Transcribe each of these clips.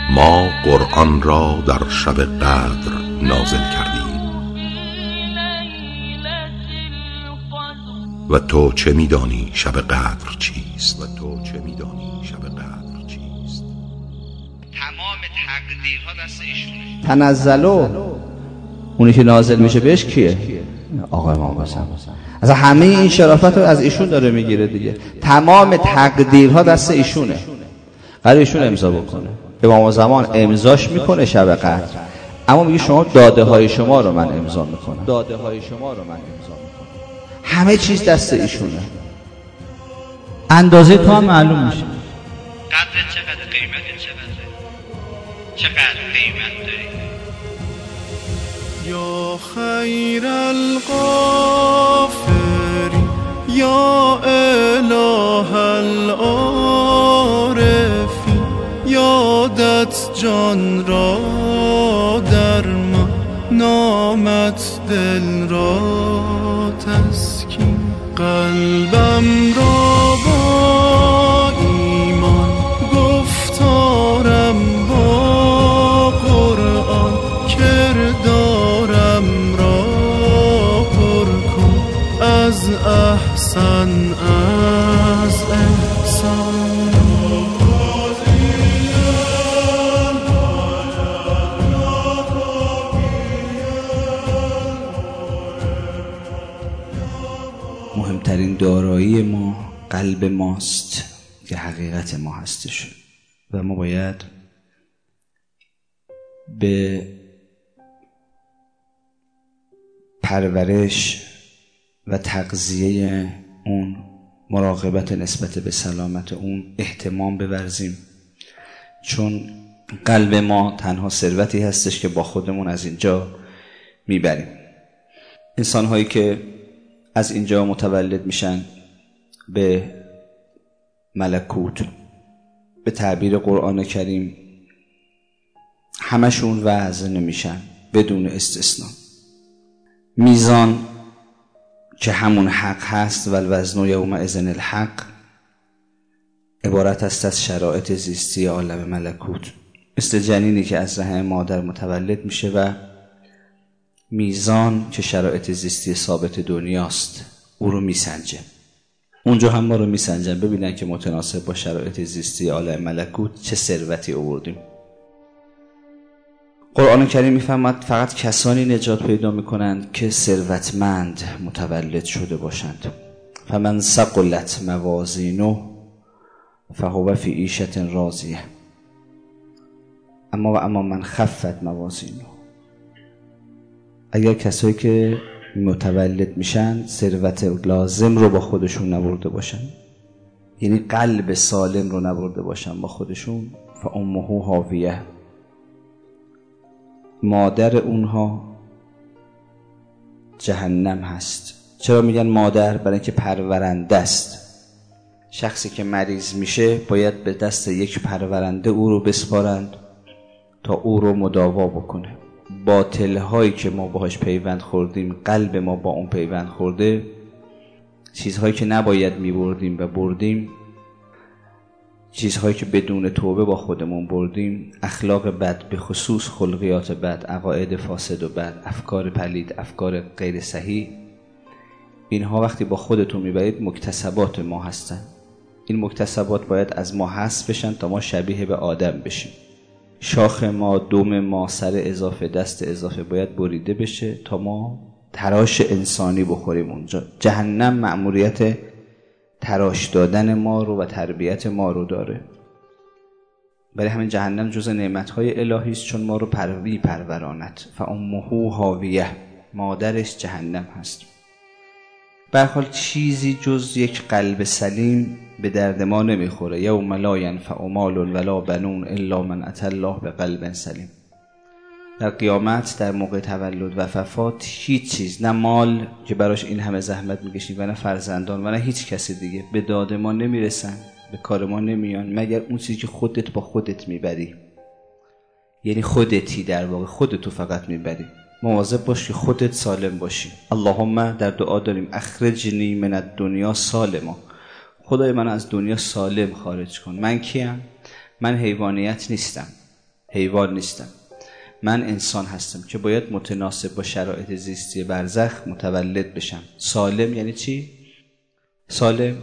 ما قرآن را در شب قدر نازل کردیم و تو چه می‌دانی شب قدر چیست؟ تمام تقدیرها دست ایشونه. تنزلوا، اونی که نازل میشه بهش کیه؟ آقا امام حسین. اصلا همه این شرافت رو از ایشون داره میگیره دیگه. تمام تقدیرها دست ایشونه. قرار ایشون امضا بکنه. امام زمان امضاش میکنه شب قدر، اما میگه شما داده های شما رو من امضا میکنم. همه چیز دست ایشونه. اندازه تو هم معلوم میشه. قدر چقدر، قیمت چقدر قیمت داری. یا خیر الغافرین یا اله العارفین، یادت جان را در من، نامت دل را تسکین، قلبم را با ایمان، گفتارم با قرآن، کردارم را پر کن از احسن از احسان. مهمترین دارایی ما قلب ماست که حقیقت ما هستش و ما باید به پرورش و تغذیه اون، مراقبت نسبت به سلامت اون اهتمام بورزیم، چون قلب ما تنها ثروتی هستش که با خودمون از اینجا میبریم. انسان هایی که از اینجا متولد میشن به ملکوت، به تعبیر قرآن کریم همشون وزن میشن بدون استثناء. میزان که همون حق هست و الوزن یومئذ الحق، عبارت است از شرایط زیستی عالم ملکوت، مثل جنینی که از رحم مادر متولد میشه و میزان که شرایط زیستی ثابت دنیاست او رو میسنجه. اونجا هم ما رو میسنجن ببینن که متناسب با شرایط زیستی عالم ملکوت چه ثروتی آوردیم. قرآن کریم میفهمد فقط کسانی نجات پیدا میکنند که ثروتمند متولد شده باشند. فمن ثقلت موازینه فهو فی عیشة راضیه، اما من خفت موازینه، اگر کسایی که متولد میشن ثروت لازم رو با خودشون نبرده باشن، یعنی قلب سالم رو نبرده باشن با خودشون، فامه هاویه، مادر اونها جهنم هست. چرا میگن مادر؟ برای اینکه پرورنده است. شخصی که مریض میشه باید به دست یک پرورنده او رو بسپارند تا او رو مداوا بکنه. باطل هایی که ما باهاش پیوند خوردیم، قلب ما با اون پیوند خورده، چیزهایی که نباید میبردیم و بردیم، چیزهایی که بدون توبه با خودمون بردیم، اخلاق بد، به خصوص خلقیات بد، عقاید فاسد و بد، افکار پلید، افکار غیر صحیح، اینها وقتی با خودتون میبرید مکتسبات ما هستن. این مکتسبات باید از ما حذف بشن تا ما شبیه به آدم بشیم. شاخ ما، دم ما، سر اضافه، دست اضافه باید بریده بشه تا ما تراش انسانی بخوریم اونجا. جهنم مأموریت تراش دادن ما رو و تربیت ما رو داره. برای همین جهنم جز نعمتهای الهی است، چون ما رو پروراند. فامه هاویه، مادرش جهنم هست. به هر حال چیزی جز یک قلب سلیم به درد ما نمیخوره. یوم لا ینفع مال ولا بنون الا من اتى الله بقلب سلیم. در قیامت، در موقع تولد و وفات، هیچ چیز، نه مال که براش این همه زحمت میکشیم و نه فرزندان و نه هیچ کسی دیگه به داد ما نمیرسن، به کار ما نمیان، مگر اون چیزی که خودت با خودت میبری. یعنی خودتی، در واقع خودتو فقط میبری. مواظب باش که خودت سالم باشی. اللهم در دعا داریم اخرجنی من الدنیا سالما، خدای من از دنیا سالم خارج کن. من کیم؟ من حیوانیت نیستم. حیوان نیستم. من انسان هستم که باید متناسب با شرایط زیستی برزخ متولد بشم. سالم یعنی چی؟ سالم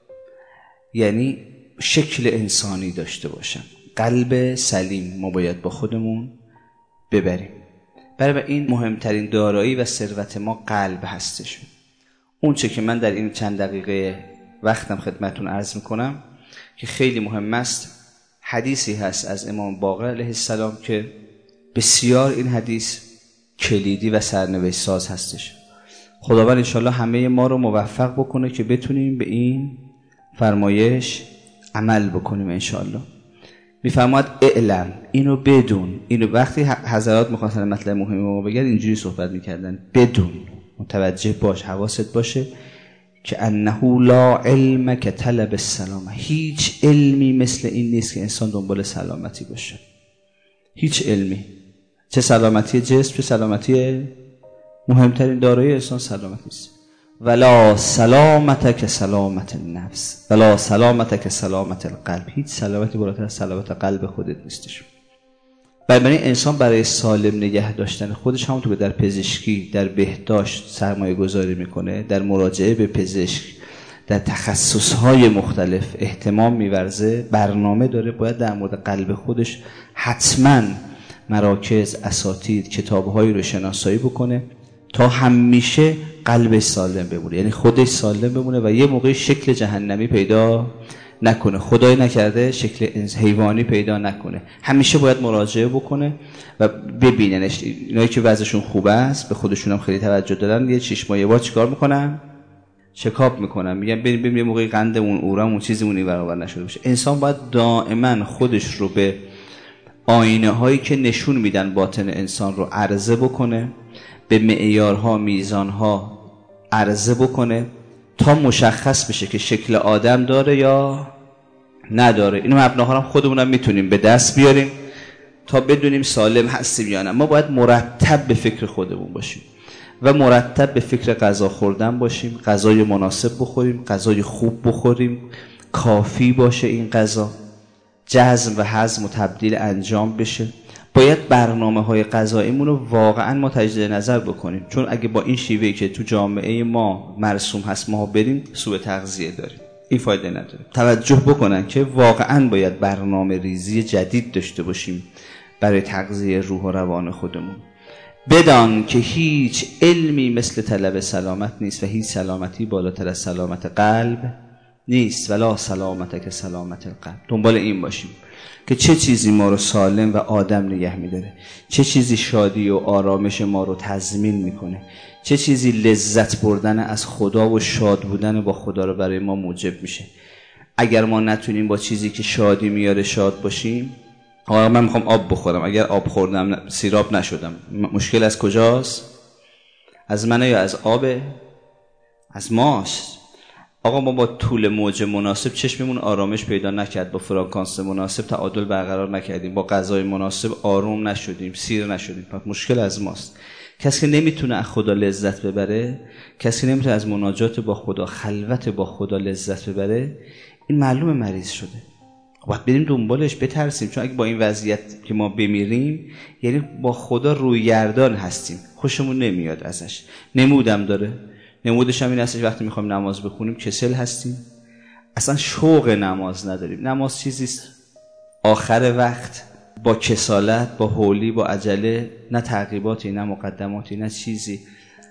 یعنی شکل انسانی داشته باشم. قلب سلیم ما باید با خودمون ببریم. برای این مهمترین دارایی و ثروت ما قلب هستش. اون چه که من در این چند دقیقه وقتم خدمتون عرض میکنم که خیلی مهم است، حدیثی هست از امام باقر علیه السلام که بسیار این حدیث کلیدی و سرنوشت ساز هستش. خداوند انشالله همه ما رو موفق بکنه که بتونیم به این فرمایش عمل بکنیم انشالله. میفرماید اعلم، اینو بدون. اینو وقتی حضرات میخواستن مطلب مهمی ما بگن اینجوری صحبت میکردن، بدون، متوجه باش، حواست باشه که انه لا علم که طلب السلامه. هیچ علمی مثل این نیست که انسان دنبال سلامتی باشه. هیچ علمی، چه سلامتی جسم چه سلامتی، مهمترین دارایی انسان سلامتی است. ولا سلامت که سلامت النفس ولا سلامت که سلامت القلب. هیچ سلامتی بالاتر از سلامت قلب خودت نیستش. بنابراین انسان برای سالم نگه داشتن خودش همونطور که در پزشکی، در بهداشت سرمایه گذاری میکنه، در مراجعه به پزشک، در تخصصهای مختلف اهتمام میورزه، برنامه داره، باید در مورد قلب خودش حتما مراکز، اساتید، کتابهایی رو شناسایی بکنه تا همیشه قلبش سالم بمونه، یعنی خودش سالم بمونه و یه موقعی شکل جهنمی پیدا نکنه، خدای نکرده شکل حیوانی پیدا نکنه. همیشه باید مراجعه بکنه و ببیننش. اینایی که وضعشون خوبه است، به خودشون هم خیلی توجه دارن، یه 6 ماه یه بار چیکار میکنن؟ چکاپ میکنن، میگن بریم یه موقعی قندمون، اورامون، چیزمون برابر نشده باشه. انسان باید دائما خودش رو به آینه هایی که نشون میدن باطن انسان رو عرضه بکنه، به معیارها، میزانها عرضه بکنه تا مشخص بشه که شکل آدم داره یا نداره. اینو مبناها هم خودمونم میتونیم به دست بیاریم تا بدونیم سالم هستیم یا نه. ما باید مرتب به فکر خودمون باشیم و مرتب به فکر غذا خوردن باشیم، غذای مناسب بخوریم، غذای خوب بخوریم، کافی باشه این غذا، جذب و هضم و تبدیل انجام بشه. باید برنامه‌های غذاییمون رو واقعا ما تجدید نظر بکنیم، چون اگه با این شیوهی که تو جامعه ما مرسوم هست ما بریم، سوء تغذیه داریم، این فایده نداره. توجه بکنن که واقعا باید برنامه ریزی جدید داشته باشیم برای تغذیه روح و روان خودمون. بدان که هیچ علمی مثل طلب سلامت نیست و هیچ سلامتی بالاتر از سلامت قلب نیست. ولا سلامت که سلامت القلب. دنبال این باشیم که چه چیزی ما رو سالم و آدم نگه می‌داره، چه چیزی شادی و آرامش ما رو تضمین میکنه، چه چیزی لذت بردن از خدا و شاد بودن با خدا رو برای ما موجب میشه. اگر ما نتونیم با چیزی که شادی میاره شاد باشیم، من میخوام آب بخورم، اگر آب خوردم سیراب نشدم، مشکل از کجاست؟ از منه یا از آبه؟ از ماست. آقا ما با طول موج مناسب چشممون آرامش پیدا نکرد، با فرکانس مناسب تعادل برقرار نکردیم، با غذای مناسب آروم نشدیم، سیر نشدیم، پس مشکل از ماست. کسی که نمیتونه از خدا لذت ببره، کسی نمیتونه از مناجات با خدا، خلوت با خدا لذت ببره، این معلومه مریض شده. باید بریم دنبالش، بترسیم، چون اگه با این وضعیت که ما بمیریم یعنی با خدا رویگردان هستیم، خوشمون نمیاد ازش. نمودم داره، نمودش هم این هستش وقتی میخوایم نماز بخونیم کسل هستیم، اصلا شوق نماز نداریم. نماز چیزیست آخر وقت، با کسالت، با هولی، با عجله، نه تعقیباتی، نه مقدماتی، نه چیزی،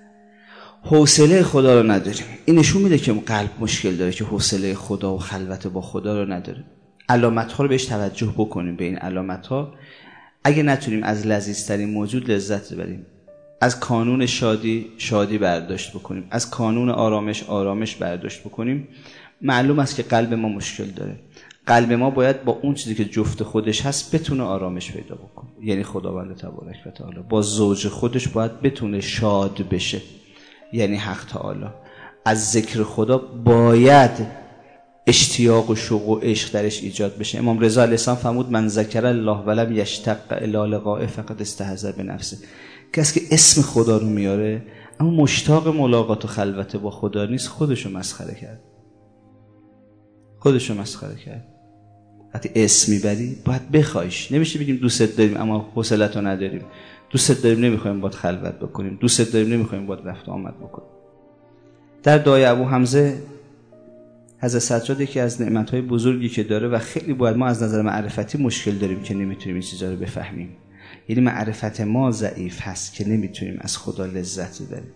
حوصله خدا رو نداریم. این نشون میده که قلب مشکل داره، که حوصله خدا و خلوت با خدا رو نداره. علامت ها رو بهش توجه بکنیم. به این علامت ها اگه نتونیم از لذیذترین موجود لذت ببریم، از کانون شادی برداشت بکنیم، از کانون آرامش برداشت بکنیم، معلوم است که قلب ما مشکل داره. قلب ما باید با اون چیزی که جفت خودش هست بتونه آرامش پیدا بکنه، یعنی خداوند تبارک و تعالی. با زوج خودش باید بتونه شاد بشه، یعنی حق تعالی. از ذکر خدا باید اشتیاق و شوق و عشق درش ایجاد بشه. امام رضا علیه السلام فرمود من ذکر الله ولم یشتاق الی لقائه فقد استهزأ بنفسه. کسی که اسم خدا رو میاره اما مشتاق ملاقات و خلوت با خدا نیست، خودشو مسخره کرد. وقتی اسم میبری باید بخوایش. نمیشه بگیم دوستت داریم اما حوصله‌تو نداریم، دوستت داریم نمیخوایم باید خلوت بکنیم، دوستت داریم نمیخوایم باید رفت و آمد بکنیم. در دعای ابو حمزه حضرت سجاد یکی از نعمت‌های بزرگی که داره و خیلی باید ما از نظر معرفتی مشکل داریم که نمیتونیم این چیزا رو بفهمیم. یعنی معرفت ما ضعیف هست که نمیتونیم از خدا لذت ببریم.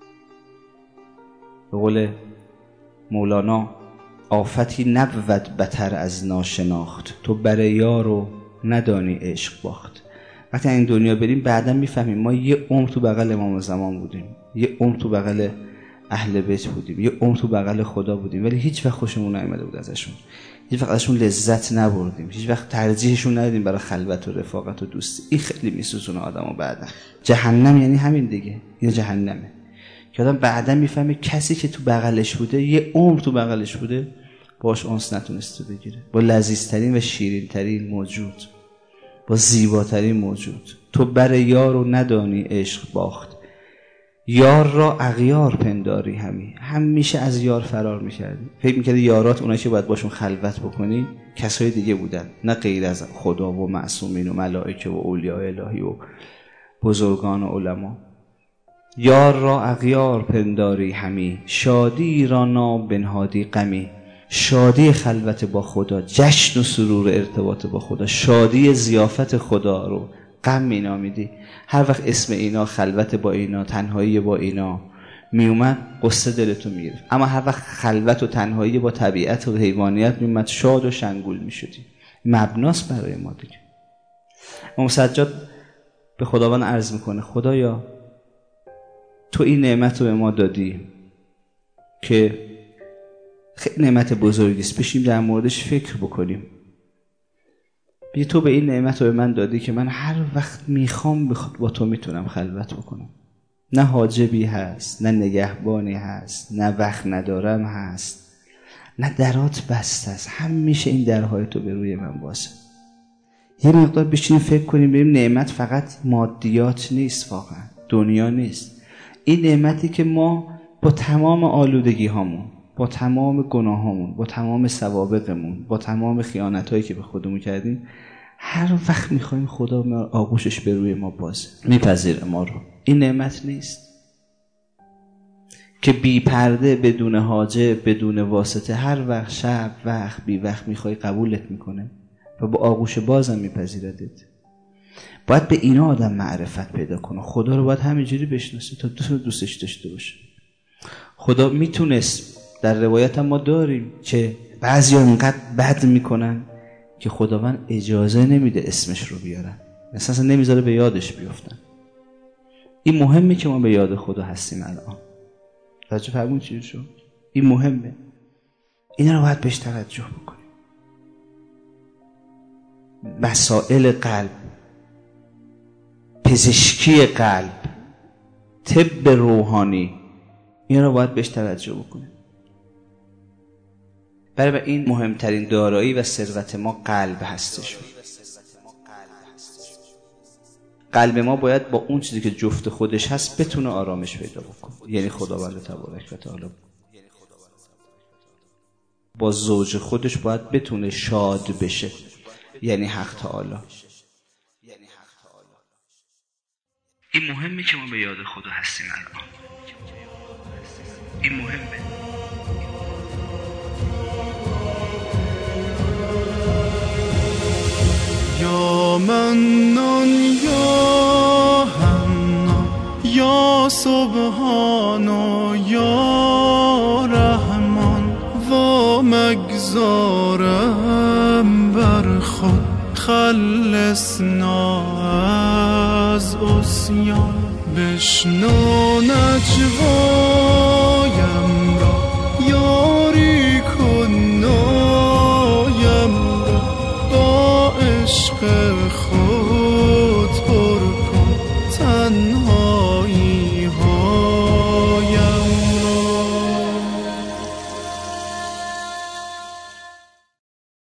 به قول مولانا آفتی نبود بتر از ناشناخت، تو بر یارو ندانی عشق باخت. وقتی این دنیا بریم بعدا میفهمیم ما یه عمر تو بغل امام زمان بودیم، یه عمر تو بغل اهل بیت بودیم، یه عمر تو بغل خدا بودیم، ولی هیچ وقت خوشمون نیامده بود ازشون، هیچ وقت ازشون لذت نبردیم، هیچ وقت ترجیحشون ندادیم برای خلوت و رفاقت و دوستی. این خیلی میسوزونه آدمو بعدا. جهنم یعنی همین دیگه، یا جهنمه که آدم بعدا میفهمه کسی که تو بغلش بوده، یه عمر تو بغلش بوده، باش انس نتونسته بگیره، با لذیذترین و شیرینترین موجود، با زیباترین موجود. تو بر یار و ندانی عشق باخت، یار را اغیار پنداری همیشه از یار فرار میکردی. فکر میکردی یارات اونایی که باید باشون خلوت بکنی کسای دیگه بودن، نه غیر از خدا و معصومین و ملائکه و اولیاء الهی و بزرگان و علما. یار را اغیار پنداری همی، شادی را نابنهادی غمی. شادی خلوت با خدا، جشن و سرور ارتباط با خدا، شادی ضیافت خدا رو غم می نامیدی. هر وقت اسم اینا، خلوت با اینا، تنهایی با اینا می اومد، قصه دلتو می گرفت. اما هر وقت خلوت و تنهایی با طبیعت و حیوانیت می اومد، شاد و شنگول می شدی. مبناست برای ما دیگه. امام سجاد به خداوند عرض میکنه خدایا تو این نعمت رو به ما دادی که خیلی نعمت بزرگی است، بشیم در موردش فکر بکنیم. بیا تو به این نعمت رو به من دادی که من هر وقت میخوام با تو میتونم خلوت بکنم. نه حاجبی هست، نه نگهبانی هست، نه وقت ندارم هست، نه درات بسته است، همیشه این درهای تو به روی من بازه. یه مقدار بشینیم فکر کنیم، ببینیم نعمت فقط مادیات نیست، واقعا دنیا نیست. این نعمتی که ما با تمام آلودگی هامون، با تمام گناهامون، با تمام سوابقمون، با تمام خیانتایی که به خودمون کردیم، هر وقت میخوایم خدا آغوشش به روی ما بازه، میپذیره ما رو. این نعمت نیست که بی پرده، بدون حاجه، بدون واسطه، هر وقت شب وقت بی وقت میخوای قبولت میکنه و با آغوش بازم میپذیردت. باید به اینا آدم معرفت پیدا کنه. خدا رو باید همینجوری بشناسه تا دوستش داشته باشه. خدا میتونست، در روایت هم ما داریم که بعضیا اینقدر بد میکنن که خداوند اجازه نمیده اسمش رو بیارن، مثلا نمیذاره به یادش بیفتن. این مهمه که ما به یاد خدا هستیم الان. توجه فرمون چی شد؟ این مهمه، اینا رو باید بهش توجه بکنیم. مسائل قلب، پزشکی قلب، طب روحانی، اینا رو باید بهش توجه بکنیم. برای این مهمترین دارایی و ثروت ما قلب هستش. قلب ما باید با اون چیزی که جفت خودش هست بتونه آرامش پیدا بکنه، یعنی خداوند تبارک و تعالی. با زوج خودش باید بتونه شاد بشه، یعنی حق تعالی. این مهمه که ما به یاد خدا هستیم الان. این مهمه. یا منان یا حنان یا سبحان یا رحمان، و مگذارم بر خود خلصنا از عصیان. بشنو نجوایم را یاری کن نایم را با عشق خود.